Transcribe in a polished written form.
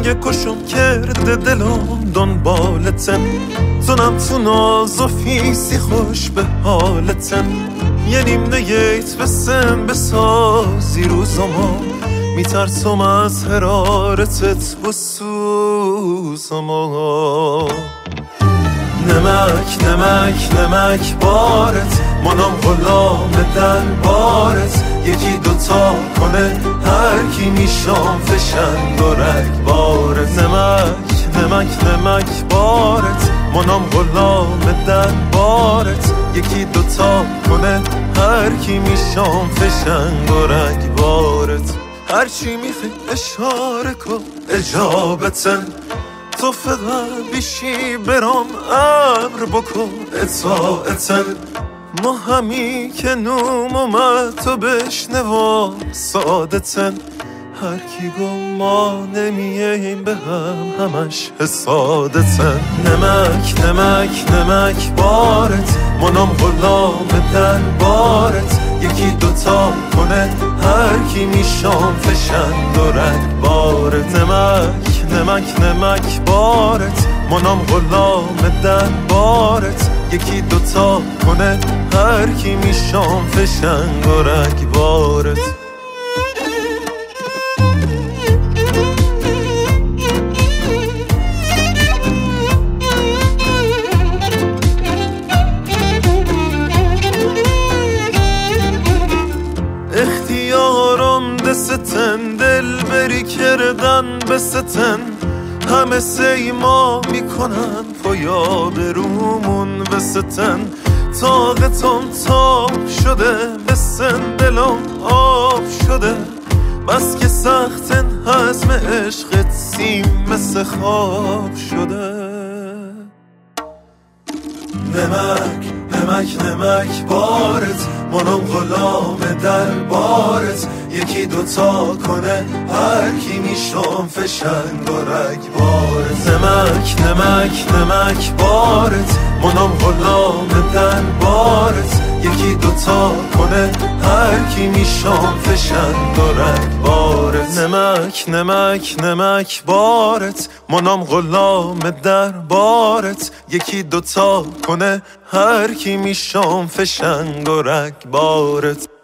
کشم کرده دلم دنبالتن، تونم تو ناز و فیسی خوش به حالتن. یه نیم نگیت بسن بسازی روزما، میترسم از حرارتت و سوزما. نمک نمک نمک بارت، منم غلام دل بارت. یکی دوتا کنه هر کی میشام فشنگ و رگ بارت. نمک نمک نمک بارت، منم غلام دل بارت. یکی دوتا کنه هر کی میشام فشنگ و رگ بارت. هرچی میخوای اشاره کن اجابتن، تو فقط بیشی برام امر بکن اطاعتن. ما همی که نوم اومد تو بشنوا سعادتن. هر کی گم ما نمیاییم به همش حسادتن. نمک نمک نمک بارت، منم غلام دل بارت. یکی دوتا کنه هر کی میشام فشنگ و رگ بارت. نمک نمک نمک بارت، منم غلام دل بارت. یکی دوتا کنه هر کی میشام فشنگ و رگ بارت. اختیارم دستن، دل بری کردن بستن. همه سیما میکنن پایا به رومون بستن. طاقتم تاب شده بسن دلم آب شده. بس که سختن حزم عشقت سیم مثل خواب شده. نمک نمک نمک بارت، منم غلام در بارت. یکی دوتا کنه هر کی میشم فشنگ و رگ بارت. نمک نمک نمک بارت، منم غلام در بارت. یکی دوتا کنه هر کی میشم فشنگ و رگ بارت. نمک نمک نمک بارت، منم غلام در بارت. یکی دوتا کنه هر کی میشم فشنگ و رگ بارت.